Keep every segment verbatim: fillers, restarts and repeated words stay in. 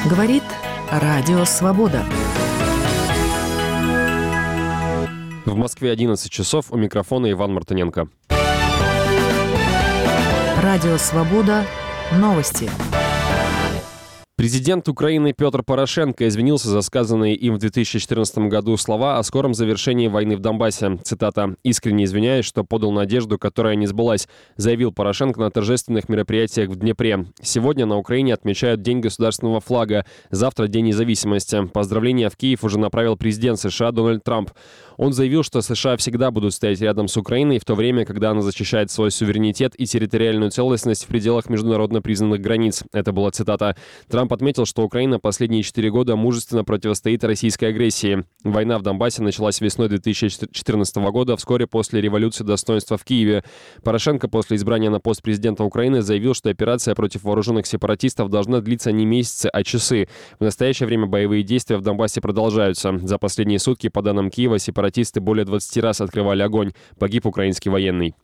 Говорит Радио Свобода. В Москве одиннадцать часов, у микрофона Иван Мартыненко. Радио Свобода. Новости. Президент Украины Петр Порошенко извинился за сказанные им в две тысячи четырнадцатом году слова о скором завершении войны в Донбассе. Цитата: «Искренне извиняюсь, что подал надежду, которая не сбылась», заявил Порошенко на торжественных мероприятиях в Днепре. Сегодня на Украине отмечают День государственного флага, завтра День независимости. Поздравления в Киев уже направил президент США Дональд Трамп. Он заявил, что США всегда будут стоять рядом с Украиной в то время, когда она защищает свой суверенитет и территориальную целостность в пределах международно признанных границ. Это была цитата. Трамп отметил, что Украина последние четыре года мужественно противостоит российской агрессии. Война в Донбассе началась весной две тысячи четырнадцатого года, вскоре после революции достоинства в Киеве. Порошенко после избрания на пост президента Украины заявил, что операция против вооруженных сепаратистов должна длиться не месяцы, а часы. В настоящее время боевые действия в Донбассе продолжаются. За последние сутки, по данным Киева, сепаратисты более двадцати раз открывали огонь. Погиб украинский военный.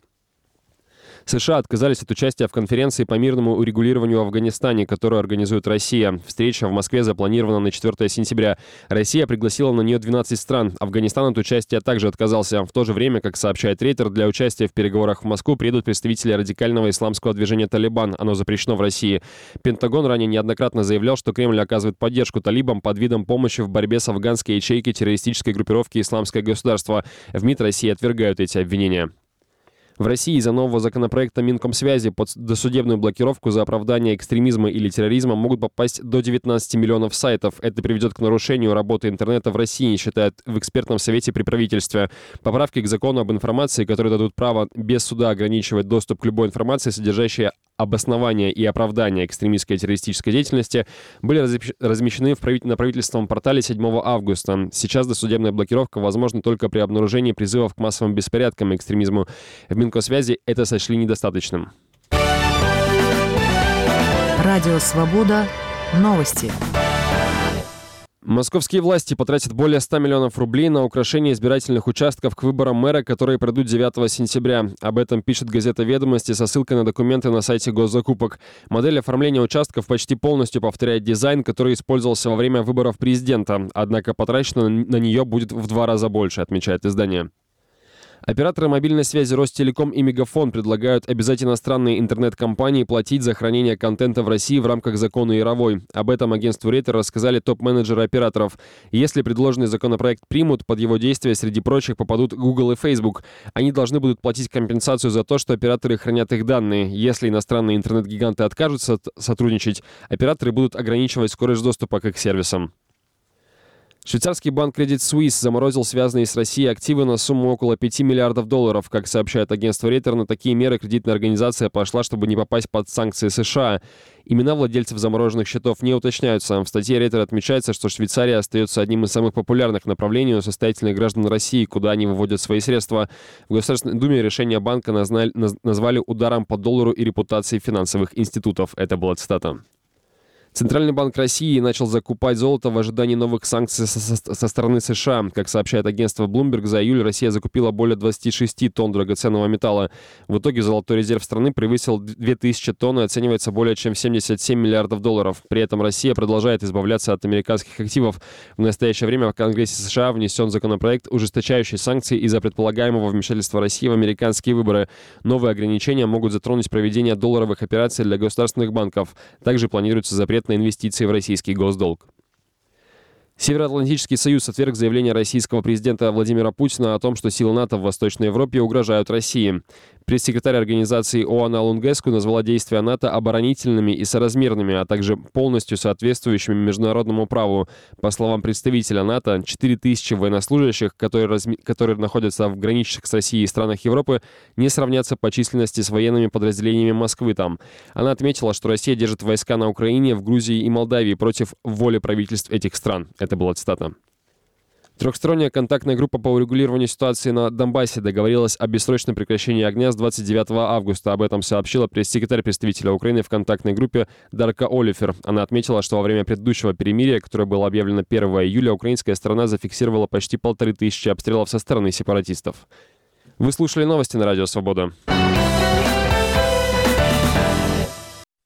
США отказались от участия в конференции по мирному урегулированию в Афганистане, которую организует Россия. Встреча в Москве запланирована на четвёртое сентября. Россия пригласила на нее двенадцать стран. Афганистан от участия также отказался. В то же время, как сообщает Рейтер, для участия в переговорах в Москву приедут представители радикального исламского движения «Талибан». Оно запрещено в России. Пентагон ранее неоднократно заявлял, что Кремль оказывает поддержку талибам под видом помощи в борьбе с афганской ячейкой террористической группировки «Исламское государство». В МИД России отвергают эти обвинения. В России из-за нового законопроекта Минкомсвязи под досудебную блокировку за оправдание экстремизма или терроризма могут попасть до девятнадцати миллионов сайтов. Это приведет к нарушению работы интернета в России, считают в экспертном совете при правительстве. Поправки к закону об информации, которые дадут право без суда ограничивать доступ к любой информации, содержащей обоснования и оправдания экстремистской и террористической деятельности, были размещены в правитель... на правительственном портале седьмого августа. Сейчас досудебная блокировка возможна только при обнаружении призывов к массовым беспорядкам и экстремизму. В Минкомсвязи это сочли недостаточным. Радио Свобода. Новости. Московские власти потратят более ста миллионов рублей на украшение избирательных участков к выборам мэра, которые пройдут девятого сентября. Об этом пишет газета «Ведомости» со ссылкой на документы на сайте госзакупок. Модель оформления участков почти полностью повторяет дизайн, который использовался во время выборов президента. Однако потрачено на нее будет в два раза больше, отмечает издание. Операторы мобильной связи Ростелеком и Мегафон предлагают обязать иностранные интернет-компании платить за хранение контента в России в рамках закона Яровой. Об этом агентству Рейтер рассказали топ-менеджеры операторов. Если предложенный законопроект примут, под его действие среди прочих попадут Google и Facebook. Они должны будут платить компенсацию за то, что операторы хранят их данные. Если иностранные интернет-гиганты откажутся сотрудничать, операторы будут ограничивать скорость доступа к их сервисам. Швейцарский банк Credit Suisse заморозил связанные с Россией активы на сумму около пяти миллиардов долларов. Как сообщает агентство Рейтер, на такие меры кредитная организация пошла, чтобы не попасть под санкции США. Имена владельцев замороженных счетов не уточняются. В статье Рейтер отмечается, что Швейцария остается одним из самых популярных направлений у состоятельных граждан России, куда они выводят свои средства. В Государственной Думе решение банка назвали ударом по доллару и репутации финансовых институтов. Это была цитата. Центральный банк России начал закупать золото в ожидании новых санкций со, со, со стороны США. Как сообщает агентство Bloomberg, за июль Россия закупила более двадцати шести тонн драгоценного металла. В итоге золотой резерв страны превысил две тысячи тонн и оценивается более чем в семьдесят семь миллиардов долларов. При этом Россия продолжает избавляться от американских активов. В настоящее время в Конгрессе США внесен законопроект, ужесточающий санкции из-за предполагаемого вмешательства России в американские выборы. Новые ограничения могут затронуть проведение долларовых операций для государственных банков. Также планируется запрет на инвестиции в российский госдолг. Североатлантический союз отверг заявление российского президента Владимира Путина о том, что силы НАТО в Восточной Европе угрожают России. Пресс-секретарь организации ООН Лунгеску назвала действия НАТО оборонительными и соразмерными, а также полностью соответствующими международному праву. По словам представителя НАТО, четыре тысячи военнослужащих, которые, разми... которые находятся в граничащих с Россией странах Европы, не сравнятся по численности с военными подразделениями Москвы там. Она отметила, что Россия держит войска на Украине, в Грузии и Молдавии против воли правительств этих стран. Это была цитата. Трехсторонняя контактная группа по урегулированию ситуации на Донбассе договорилась о бессрочном прекращении огня с двадцать девятого августа. Об этом сообщила пресс-секретарь представителя Украины в контактной группе Дарка Олифер. Она отметила, что во время предыдущего перемирия, которое было объявлено первого июля, украинская сторона зафиксировала почти полторы тысячи обстрелов со стороны сепаратистов. Вы слушали новости на Радио Свобода.